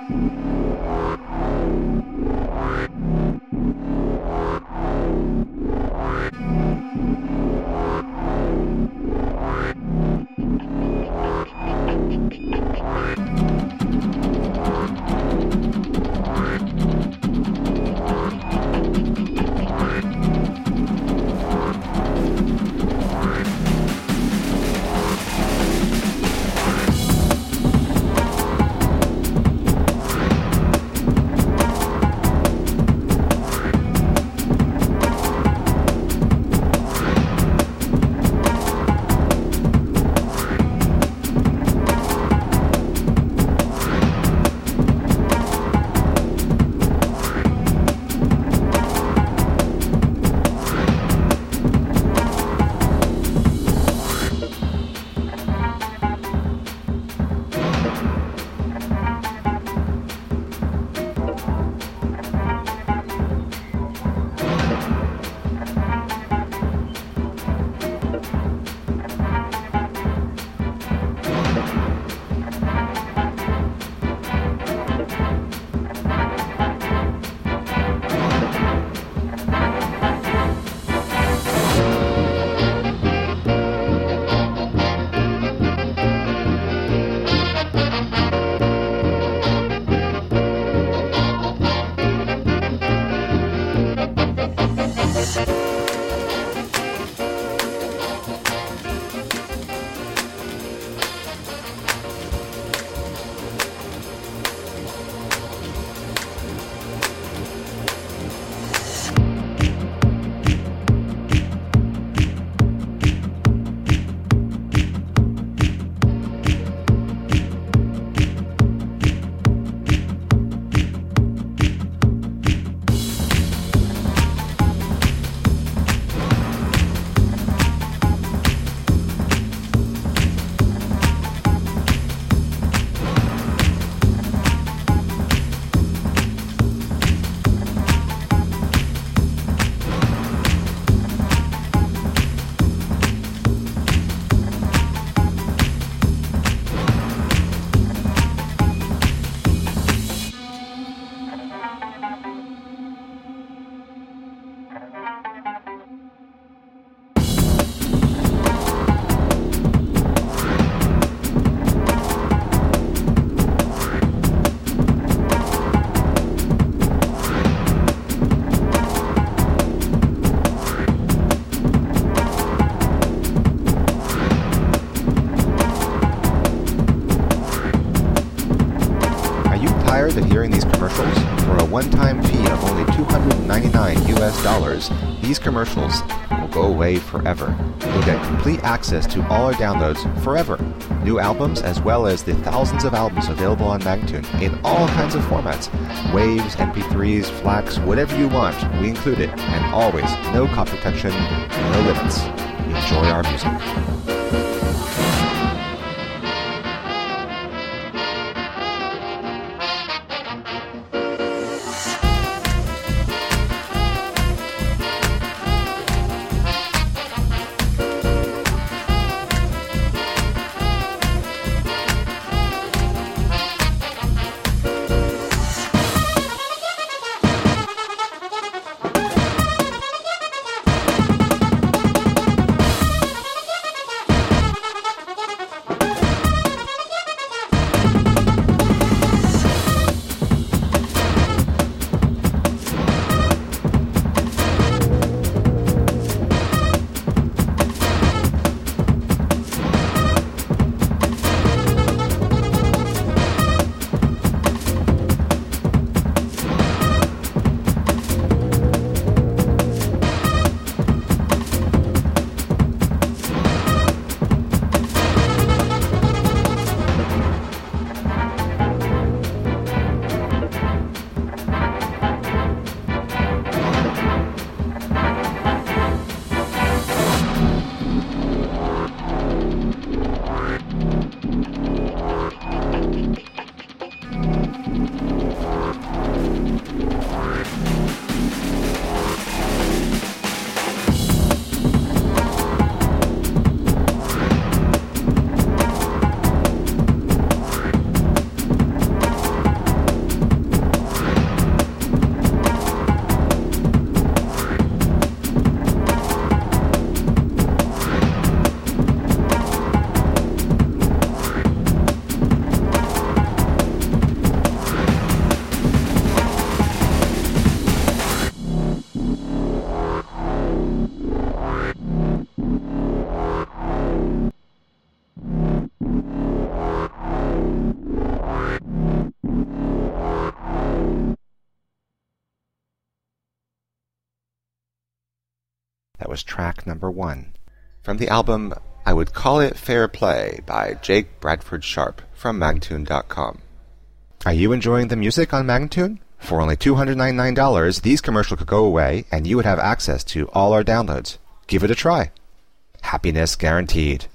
tired of hearing these commercials? For a one-time fee of only $299 US, these commercials will go away forever. You'll get complete access to all our downloads forever. New albums as well as the thousands of albums available on Magnatune in all kinds of formats. Waves, MP3s, FLACs, whatever you want, we include it. And always, no copy protection, no limits. Enjoy our music. was track number 1. From the album I Would Call It Fair Play by Jake Bradford Sharp from Magnatune.com. Are you enjoying the music on Magnatune? For only $299, these commercials could go away and you would have access to all our downloads. Give it a try. Happiness guaranteed.